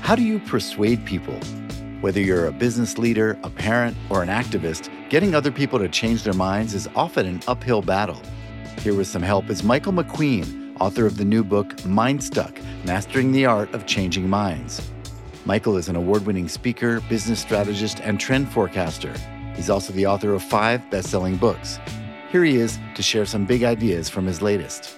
How do you persuade people? Whether you're a business leader, a parent, or an activist, getting other people to change their minds is often an uphill battle. Here with some help is Michael McQueen, author of the new book, Mind Stuck: Mastering the Art of Changing Minds. Michael is an award-winning speaker, business strategist, and trend forecaster. He's also the author of 5 best-selling books. Here he is to share some big ideas from his latest.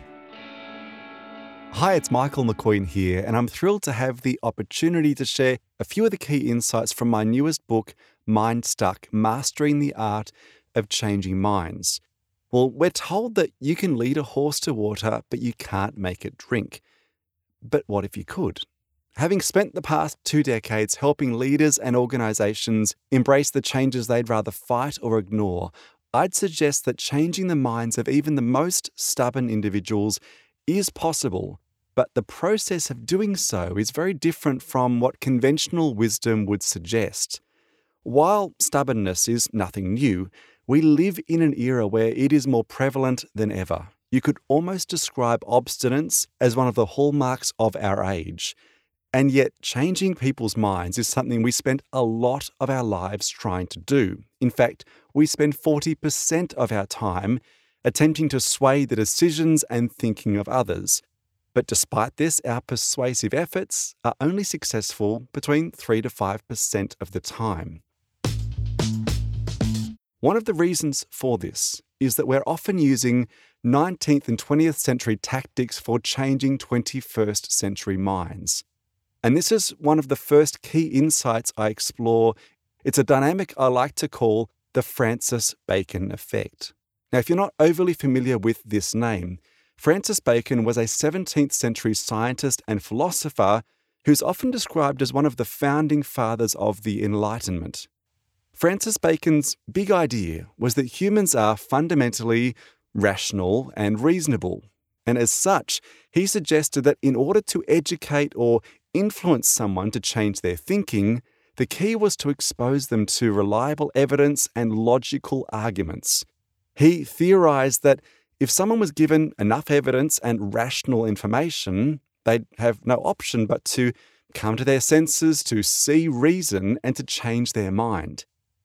Hi, it's Michael McQueen here, and I'm thrilled to have the opportunity to share a few of the key insights from my newest book, Mind Stuck: Mastering the Art of Changing Minds. Well, we're told that you can lead a horse to water, but you can't make it drink. But what if you could? Having spent the past 2 decades helping leaders and organizations embrace the changes they'd rather fight or ignore, I'd suggest that changing the minds of even the most stubborn individuals is possible, but the process of doing so is very different from what conventional wisdom would suggest. While stubbornness is nothing new, we live in an era where it is more prevalent than ever. You could almost describe obstinance as one of the hallmarks of our age. And yet, changing people's minds is something we spend a lot of our lives trying to do. In fact, we spend 40% of our time attempting to sway the decisions and thinking of others. But despite this, our persuasive efforts are only successful between 3 to 5% of the time. One of the reasons for this is that we're often using 19th and 20th century tactics for changing 21st century minds. And this is one of the first key insights I explore. It's a dynamic I like to call the Francis Bacon effect. Now, if you're not overly familiar with this name, Francis Bacon was a 17th century scientist and philosopher who's often described as one of the founding fathers of the Enlightenment. Francis Bacon's big idea was that humans are fundamentally rational and reasonable. And as such, he suggested that in order to educate or influence someone to change their thinking, the key was to expose them to reliable evidence and logical arguments. He theorized that if someone was given enough evidence and rational information, they'd have no option but to come to their senses, to see reason, and to change their mind.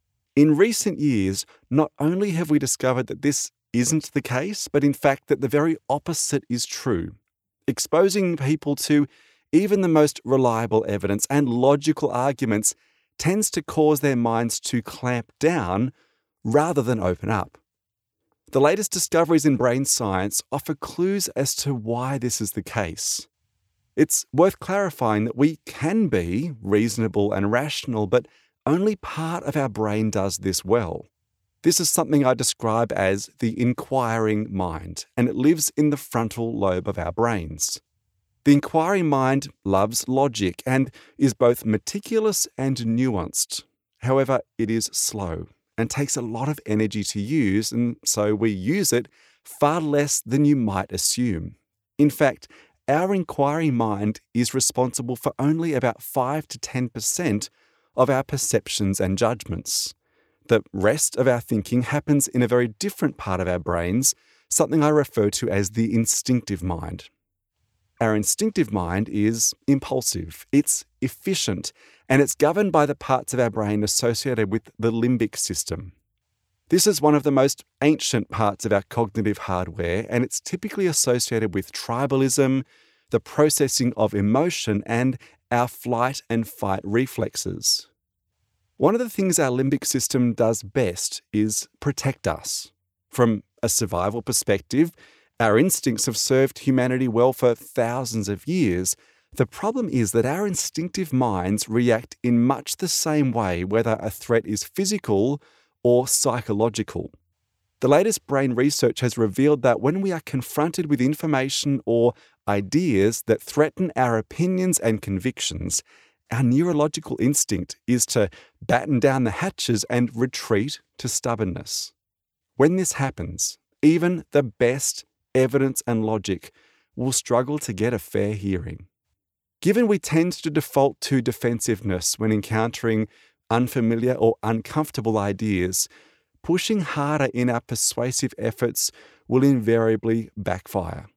In recent years, not only have we discovered that this isn't the case, but in fact that the very opposite is true. Exposing people to even the most reliable evidence and logical arguments tends to cause their minds to clamp down rather than open up. The latest discoveries in brain science offer clues as to why this is the case. It's worth clarifying that we can be reasonable and rational, but only part of our brain does this well. This is something I describe as the inquiring mind, and it lives in the frontal lobe of our brains. The inquiring mind loves logic and is both meticulous and nuanced. However, it is slow and takes a lot of energy to use, and so we use it far less than you might assume. In fact, our inquiring mind is responsible for only about 5 to 10% of our perceptions and judgments. The rest of our thinking happens in a very different part of our brains, something I refer to as the instinctive mind. Our instinctive mind is impulsive, it's efficient, and it's governed by the parts of our brain associated with the limbic system. This is one of the most ancient parts of our cognitive hardware, and it's typically associated with tribalism, the processing of emotion, and our flight and fight reflexes. One of the things our limbic system does best is protect us. From a survival perspective, our instincts have served humanity well for thousands of years. The problem is that our instinctive minds react in much the same way whether a threat is physical or psychological. The latest brain research has revealed that when we are confronted with information or ideas that threaten our opinions and convictions, our neurological instinct is to batten down the hatches and retreat to stubbornness. When this happens, even the best evidence and logic will struggle to get a fair hearing. Given we tend to default to defensiveness when encountering unfamiliar or uncomfortable ideas, pushing harder in our persuasive efforts will invariably backfire.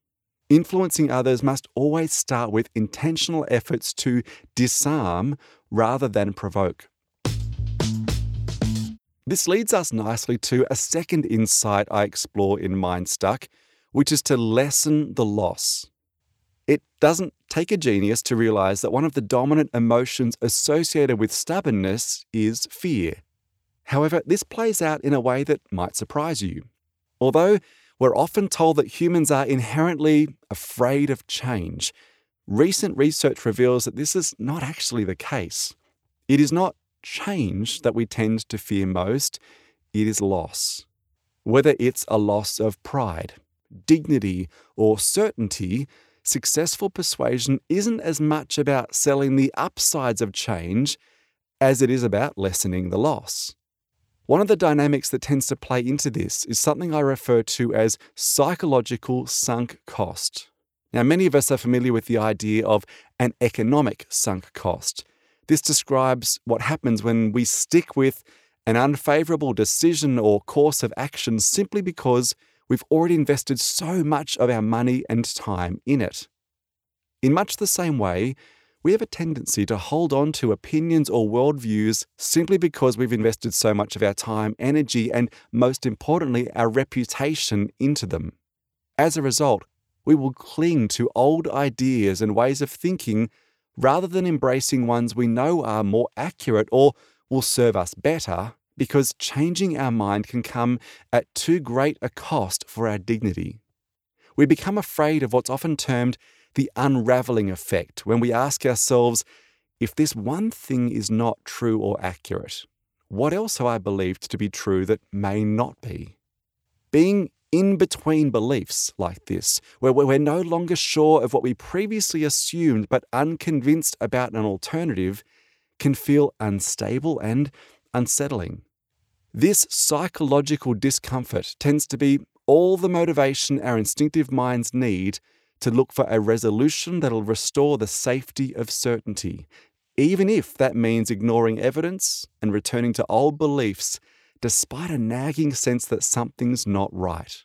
Influencing others must always start with intentional efforts to disarm rather than provoke. This leads us nicely to a second insight I explore in Mind Stuck, which is to lessen the loss. It doesn't take a genius to realize that one of the dominant emotions associated with stubbornness is fear. However, this plays out in a way that might surprise you. Although we're often told that humans are inherently afraid of change, recent research reveals that this is not actually the case. It is not change that we tend to fear most, it is loss. Whether it's a loss of pride, dignity, or certainty, successful persuasion isn't as much about selling the upsides of change as it is about lessening the loss. One of the dynamics that tends to play into this is something I refer to as psychological sunk cost. Now, many of us are familiar with the idea of an economic sunk cost. This describes what happens when we stick with an unfavourable decision or course of action simply because we've already invested so much of our money and time in it. In much the same way, we have a tendency to hold on to opinions or worldviews simply because we've invested so much of our time, energy, and most importantly, our reputation into them. As a result, we will cling to old ideas and ways of thinking rather than embracing ones we know are more accurate or will serve us better, because changing our mind can come at too great a cost for our dignity. We become afraid of what's often termed the unravelling effect when we ask ourselves, if this one thing is not true or accurate, what else have I believed to be true that may not be? Being in between beliefs like this, where we're no longer sure of what we previously assumed but unconvinced about an alternative, can feel unstable and unsettling. This psychological discomfort tends to be all the motivation our instinctive minds need to look for a resolution that'll restore the safety of certainty, even if that means ignoring evidence and returning to old beliefs despite a nagging sense that something's not right.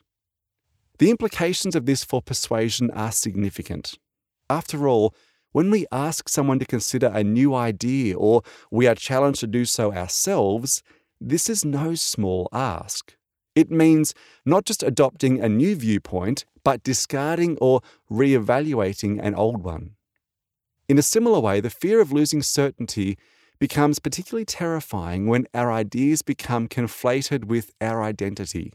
The implications of this for persuasion are significant. After all, when we ask someone to consider a new idea or we are challenged to do so ourselves, this is no small ask. It means not just adopting a new viewpoint, but discarding or re-evaluating an old one. In a similar way, the fear of losing certainty becomes particularly terrifying when our ideas become conflated with our identity.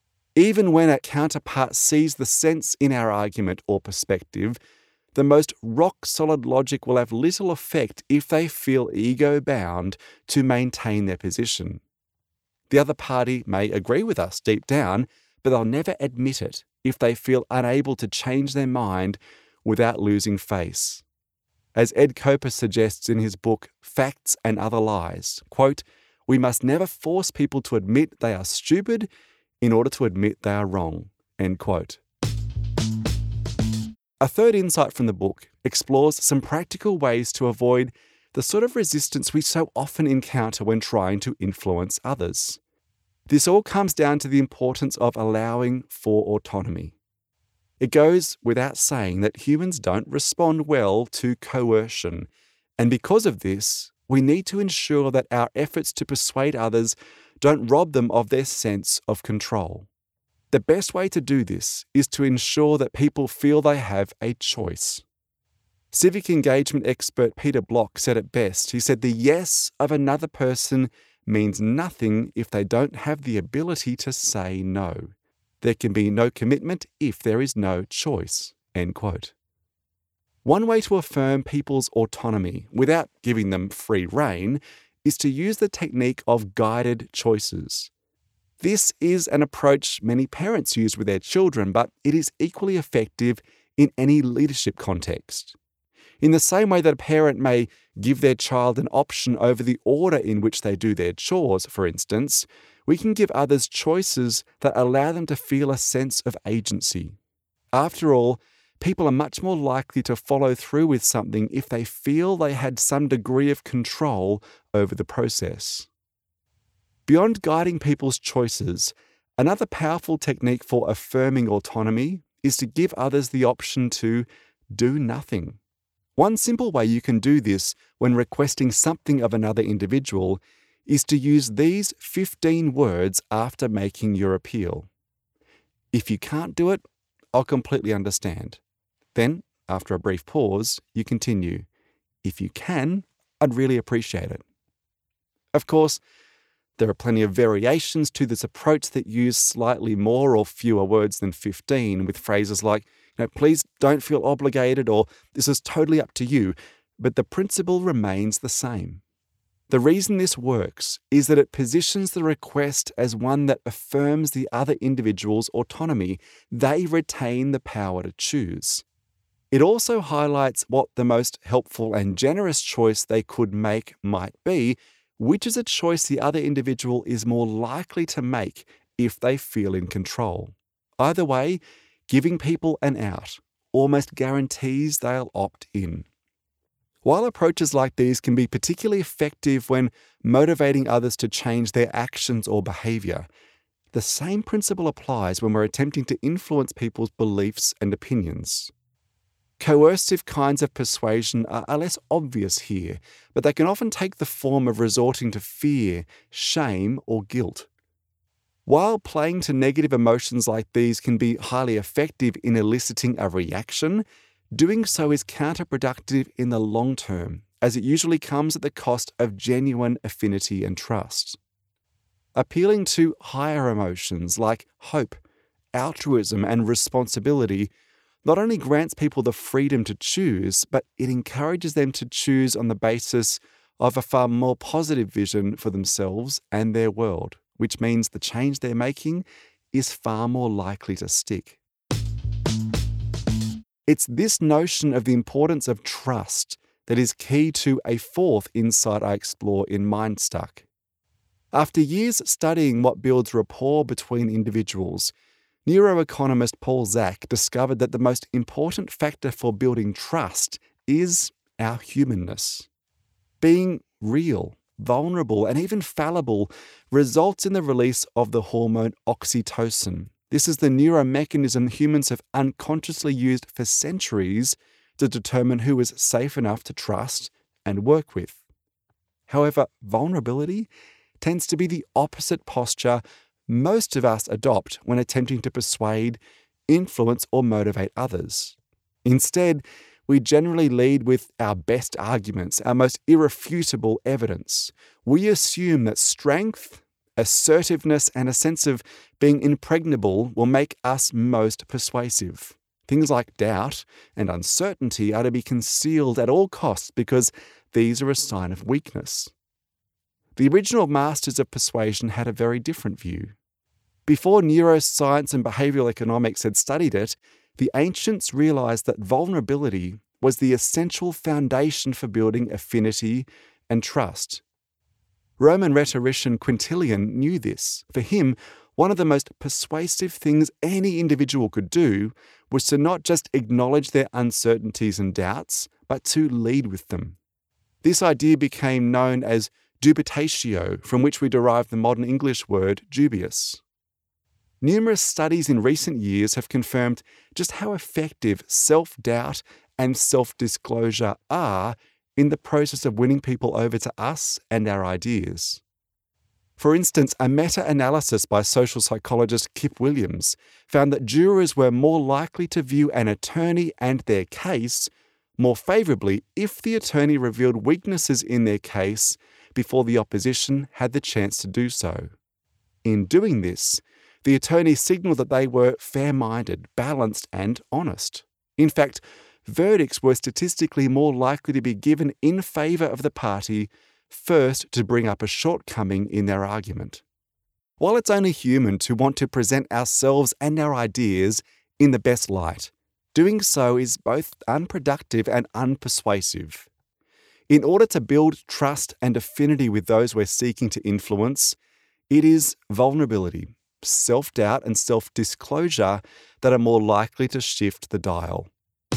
Even when a counterpart sees the sense in our argument or perspective, the most rock-solid logic will have little effect if they feel ego-bound to maintain their position. The other party may agree with us deep down, but they'll never admit it if they feel unable to change their mind without losing face. As Ed Koper suggests in his book, Facts and Other Lies, quote, "We must never force people to admit they are stupid in order to admit they are wrong," end quote. A third insight from the book explores some practical ways to avoid the sort of resistance we so often encounter when trying to influence others. This all comes down to the importance of allowing for autonomy. It goes without saying that humans don't respond well to coercion, and because of this, we need to ensure that our efforts to persuade others don't rob them of their sense of control. The best way to do this is to ensure that people feel they have a choice. Civic engagement expert Peter Block said it best. He said, "The yes of another person means nothing if they don't have the ability to say no. There can be no commitment if there is no choice," end quote. One way to affirm people's autonomy without giving them free rein is to use the technique of guided choices. This is an approach many parents use with their children, but it is equally effective in any leadership context. In the same way that a parent may give their child an option over the order in which they do their chores, for instance, we can give others choices that allow them to feel a sense of agency. After all, people are much more likely to follow through with something if they feel they had some degree of control over the process. Beyond guiding people's choices, another powerful technique for affirming autonomy is to give others the option to do nothing. One simple way you can do this when requesting something of another individual is to use these 15 words after making your appeal. If you can't do it, I'll completely understand. Then, after a brief pause, you continue. If you can, I'd really appreciate it. Of course, there are plenty of variations to this approach that use slightly more or fewer words than 15, with phrases like, please don't feel obligated, or this is totally up to you, but the principle remains the same. The reason this works is that it positions the request as one that affirms the other individual's autonomy. They retain the power to choose. It also highlights what the most helpful and generous choice they could make might be, which is a choice the other individual is more likely to make if they feel in control. Either way, giving people an out almost guarantees they'll opt in. While approaches like these can be particularly effective when motivating others to change their actions or behaviour, the same principle applies when we're attempting to influence people's beliefs and opinions. Coercive kinds of persuasion are less obvious here, but they can often take the form of resorting to fear, shame, or guilt. While playing to negative emotions like these can be highly effective in eliciting a reaction, doing so is counterproductive in the long term, as it usually comes at the cost of genuine affinity and trust. Appealing to higher emotions like hope, altruism, and responsibility not only grants people the freedom to choose, but it encourages them to choose on the basis of a far more positive vision for themselves and their world, which means the change they're making is far more likely to stick. It's this notion of the importance of trust that is key to a fourth insight I explore in MindStuck. After years studying what builds rapport between individuals, neuroeconomist Paul Zak discovered that the most important factor for building trust is our humanness. Being real, vulnerable, and even fallible results in the release of the hormone oxytocin. This is the neuromechanism humans have unconsciously used for centuries to determine who is safe enough to trust and work with. However, vulnerability tends to be the opposite posture most of us adopt when attempting to persuade, influence, or motivate others. Instead, we generally lead with our best arguments, our most irrefutable evidence. We assume that strength, assertiveness, and a sense of being impregnable will make us most persuasive. Things like doubt and uncertainty are to be concealed at all costs because these are a sign of weakness. The original masters of persuasion had a very different view. Before neuroscience and behavioral economics had studied it, the ancients realized that vulnerability was the essential foundation for building affinity and trust. Roman rhetorician Quintilian knew this. For him, one of the most persuasive things any individual could do was to not just acknowledge their uncertainties and doubts, but to lead with them. This idea became known as dubitatio, from which we derive the modern English word dubious. Numerous studies in recent years have confirmed just how effective self-doubt and self-disclosure are in the process of winning people over to us and our ideas. For instance, a meta-analysis by social psychologist Kip Williams found that jurors were more likely to view an attorney and their case more favourably if the attorney revealed weaknesses in their case before the opposition had the chance to do so. In doing this, the attorney signalled that they were fair-minded, balanced, and honest. In fact, verdicts were statistically more likely to be given in favour of the party first to bring up a shortcoming in their argument. While it's only human to want to present ourselves and our ideas in the best light, doing so is both unproductive and unpersuasive. In order to build trust and affinity with those we're seeking to influence, it is vulnerability, self-doubt, and self-disclosure that are more likely to shift the dial.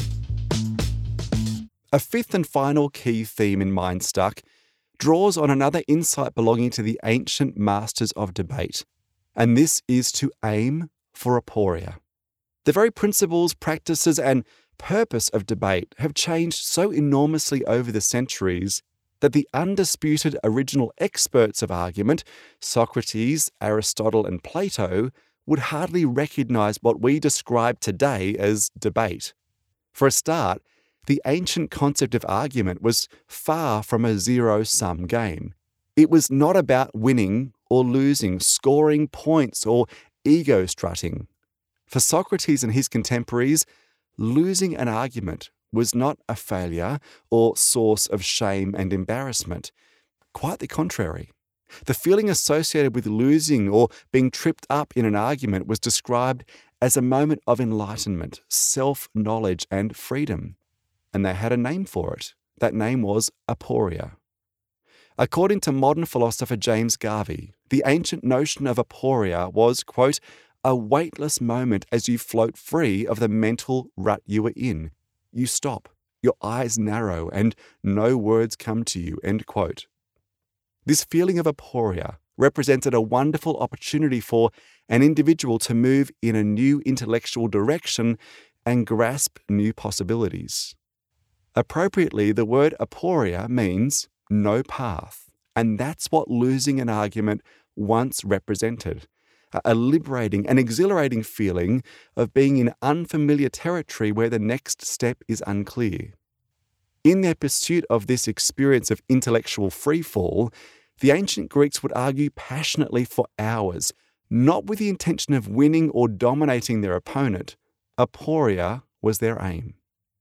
A fifth and final key theme in MindStuck draws on another insight belonging to the ancient masters of debate, and this is to aim for aporia. The very principles, practices, and purpose of debate have changed so enormously over the centuries that the undisputed original experts of argument, Socrates, Aristotle, and Plato, would hardly recognize what we describe today as debate. For a start, the ancient concept of argument was far from a zero-sum game. It was not about winning or losing, scoring points, or ego strutting. For Socrates and his contemporaries, losing an argument was not a failure or source of shame and embarrassment. Quite the contrary. The feeling associated with losing or being tripped up in an argument was described as a moment of enlightenment, self-knowledge, and freedom. And they had a name for it. That name was aporia. According to modern philosopher James Garvey, the ancient notion of aporia was, quote, a weightless moment as you float free of the mental rut you were in. You stop, your eyes narrow, and no words come to you, end quote. This feeling of aporia represented a wonderful opportunity for an individual to move in a new intellectual direction and grasp new possibilities. Appropriately, the word aporia means no path, and that's what losing an argument once represented. A liberating and exhilarating feeling of being in unfamiliar territory where the next step is unclear. In their pursuit of this experience of intellectual freefall, the ancient Greeks would argue passionately for hours, not with the intention of winning or dominating their opponent. Aporia was their aim.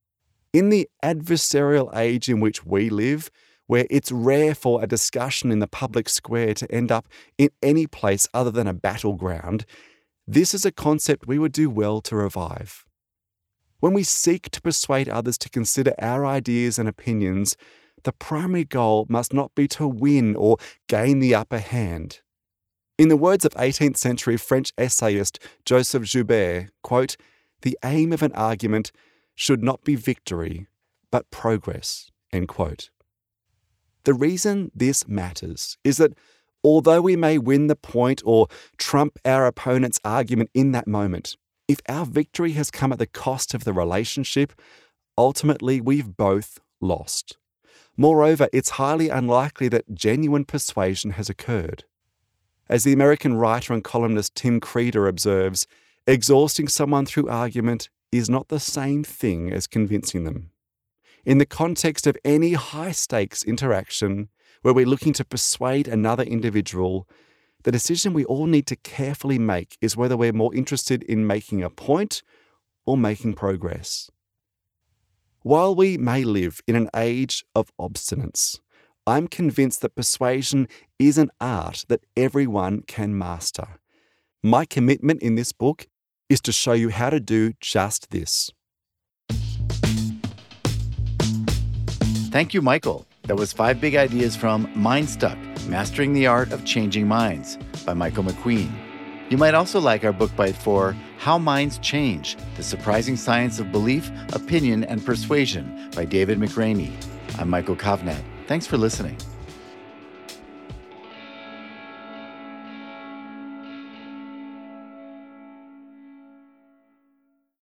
In the adversarial age in which we live, where it's rare for a discussion in the public square to end up in any place other than a battleground, this is a concept we would do well to revive. When we seek to persuade others to consider our ideas and opinions, the primary goal must not be to win or gain the upper hand. In the words of 18th century French essayist Joseph Joubert, quote, the aim of an argument should not be victory, but progress, end quote. The reason this matters is that although we may win the point or trump our opponent's argument in that moment, if our victory has come at the cost of the relationship, ultimately we've both lost. Moreover, it's highly unlikely that genuine persuasion has occurred. As the American writer and columnist Tim Creeder observes, exhausting someone through argument is not the same thing as convincing them. In the context of any high-stakes interaction where we're looking to persuade another individual, the decision we all need to carefully make is whether we're more interested in making a point or making progress. While we may live in an age of obstinance, I'm convinced that persuasion is an art that everyone can master. My commitment in this book is to show you how to do just this. Thank you, Michael. That was 5 big ideas from Mindstuck, Mastering the Art of Changing Minds by Michael McQueen. You might also like our book bite for How Minds Change, The Surprising Science of Belief, Opinion, and Persuasion by David McRaney. I'm Michael Kovnat. Thanks for listening.